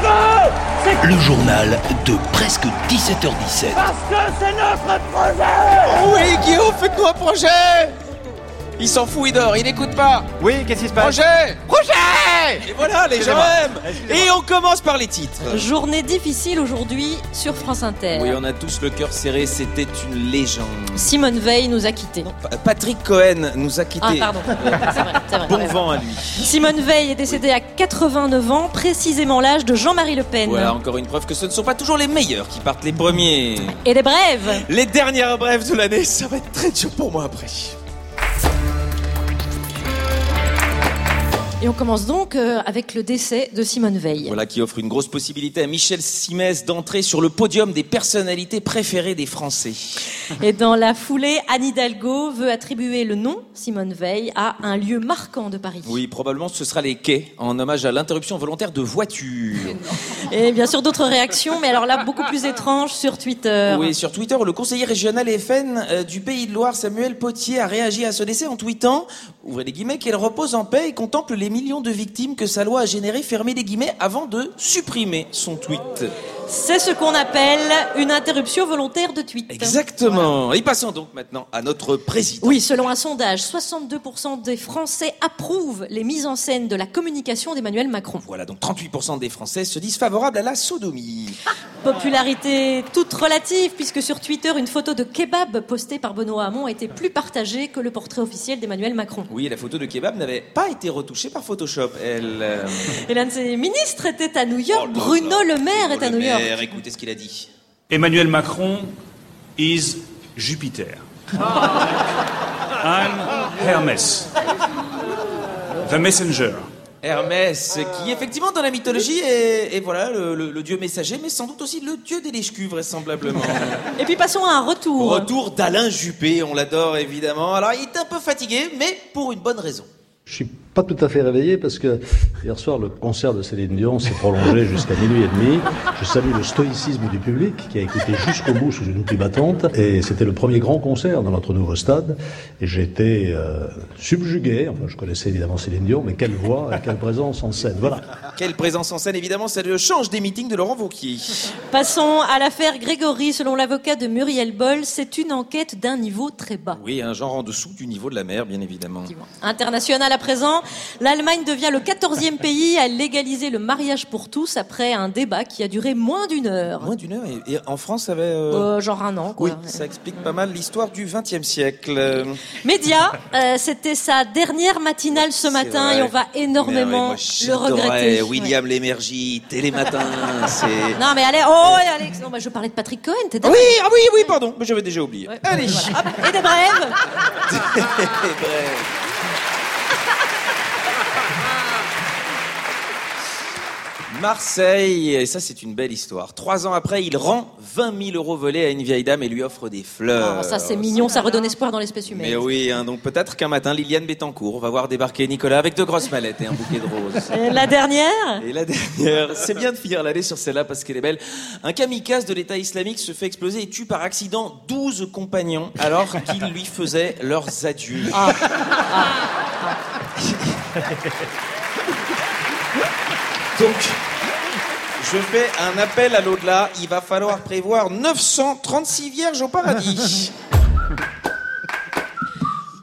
Le journal de presque 17h17. Parce que c'est notre projet. Oui, Guillaume, faites-nous un projet. Il s'en fout, il dort, il n'écoute pas. Oui, qu'est-ce qui se passe? Projet. Et voilà, les gens aiment. Et on commence par les titres. Journée difficile aujourd'hui sur France Inter. Oui, on a tous le cœur serré, c'était une légende. Simone Veil nous a quittés. Patrick Cohen nous a quittés. Ah, pardon. C'est vrai. Bon vent à lui. Simone Veil est décédée à 89 ans, précisément l'âge de Jean-Marie Le Pen. Voilà, encore une preuve que ce ne sont pas toujours les meilleurs qui partent les premiers. Et les brèves. Les dernières brèves de l'année, ça va être très dur pour moi après. Et on commence donc avec le décès de Simone Veil. Voilà qui offre une grosse possibilité à Michel Simès d'entrer sur le podium des personnalités préférées des Français. Et dans la foulée, Anne Hidalgo veut attribuer le nom Simone Veil à un lieu marquant de Paris. Oui, probablement ce sera les quais, en hommage à l'interruption volontaire de voitures. Et bien sûr d'autres réactions, mais alors là beaucoup plus étranges sur Twitter. Oui, sur Twitter, le conseiller régional FN du Pays de Loire, Samuel Potier, a réagi à ce décès en tweetant, ouvrez les guillemets, qu'elle repose en paix et contemple les millions de victimes que sa loi a généré, fermez les guillemets, avant de supprimer son tweet. C'est ce qu'on appelle une interruption volontaire de tweet. Exactement. Et passons donc maintenant à notre président. Oui, selon un sondage, 62% des Français approuvent les mises en scène de la communication d'Emmanuel Macron. Voilà, donc 38% des Français se disent favorables à la sodomie. Popularité toute relative, puisque sur Twitter, une photo de kebab postée par Benoît Hamon a été plus partagée que le portrait officiel d'Emmanuel Macron. Oui, la photo de kebab n'avait pas été retouchée par Photoshop, elle. Et l'un de ses ministres était à New York, Bruno Le Maire est à New York. Écoutez ce qu'il a dit. Emmanuel Macron is Jupiter. I'm Hermès. The Messenger. Hermès, qui effectivement dans la mythologie est voilà, le dieu messager, mais sans doute aussi le dieu des lèche-culs, vraisemblablement. Et puis passons à un retour. Retour d'Alain Juppé, on l'adore évidemment. Alors il est un peu fatigué, mais pour une bonne raison. Je suis pas tout à fait réveillé parce que hier soir le concert de Céline Dion s'est prolongé jusqu'à minuit et demi. Je salue le stoïcisme du public qui a écouté jusqu'au bout sous une pluie battante et c'était le premier grand concert dans notre nouveau stade et j'ai été subjugué. Enfin, je connaissais évidemment Céline Dion, mais quelle voix et quelle présence en scène. Voilà. Quelle présence en scène, évidemment, ça le change des meetings de Laurent Wauquiez. Passons à l'affaire Grégory. Selon l'avocat de Muriel Boll, c'est une enquête d'un niveau très bas. Oui, un genre en dessous du niveau de la mer, bien évidemment. International à présent, l'Allemagne devient le 14e pays à légaliser le mariage pour tous après un débat qui a duré moins d'une heure. Moins d'une heure et en France, ça avait... genre un an, quoi. Oui, ça explique pas mal l'histoire du XXe siècle. Média, c'était sa dernière matinale ce matin et on va énormément le regretter. William Lémergie, Télématin, c'est... Non mais allez, Alex, non, je parlais de Patrick Cohen, t'es d'accord? Oui, pardon, mais j'avais déjà oublié. Ouais. Allez, voilà. Hop, et des brèves. Marseille, et ça c'est une belle histoire. 3 ans après, il rend 20 000 euros volés à une vieille dame et lui offre des fleurs. Oh, ça c'est mignon, ça redonne espoir dans l'espèce humaine. Mais oui, donc peut-être qu'un matin, Liliane Bettencourt va voir débarquer Nicolas avec 2 grosses mallettes et un bouquet de roses. Et la dernière, c'est bien de finir l'année sur celle-là parce qu'elle est belle. Un kamikaze de l'État islamique se fait exploser et tue par accident 12 compagnons alors qu'ils lui faisaient leurs adieux. Donc, je fais un appel à l'au-delà. Il va falloir prévoir 936 vierges au paradis.